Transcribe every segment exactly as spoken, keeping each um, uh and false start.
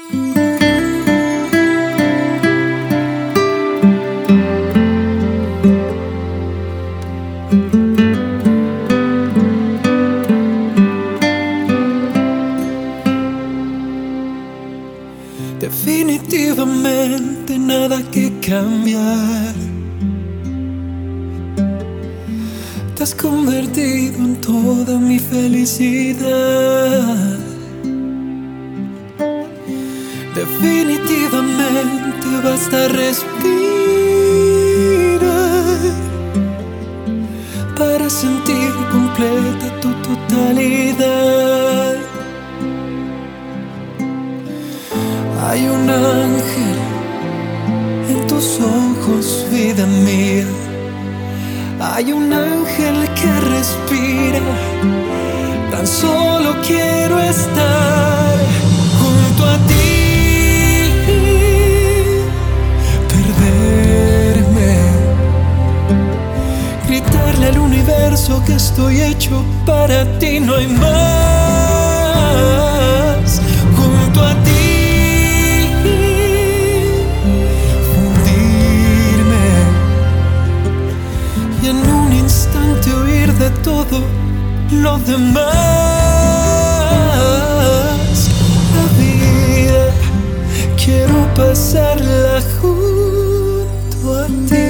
Definitivamente nada que cambiar. Te has convertido en toda mi felicidad. Definitivamente basta respirar para sentir completa tu totalidad. Hay un ángel en tus ojos, vida mía. Hay un ángel que respira. Tan solo quiero estar junto a ti, perderme, gritarle al universo que estoy hecho para ti, no hay más. Junto a ti de todo lo demás. La vida quiero pasarla junto a ti.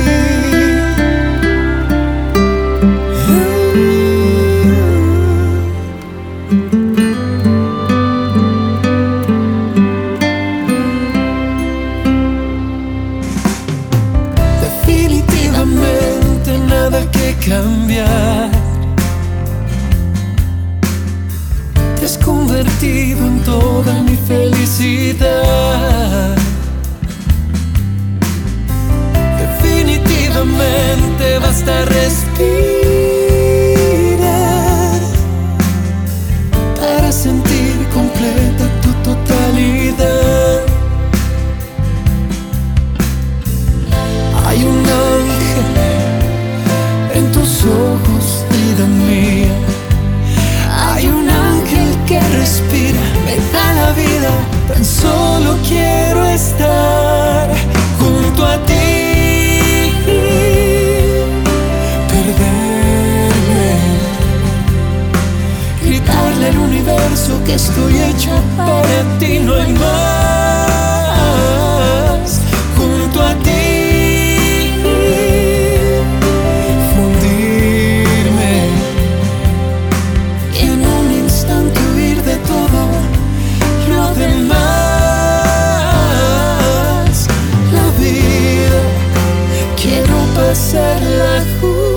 Definitivamente nada que cambiar. Te has convertido en toda mi felicidad. Definitivamente basta respirar para sentir completa tu totalidad. Hay un ángel en tus ojos, vida mía. Hay un ángel que respira, me da la vida. Tan solo quiero estar junto a ti, perderme, gritarle al universo que estoy hecho para ti, no hay más. Junto a ti pasarla juntos.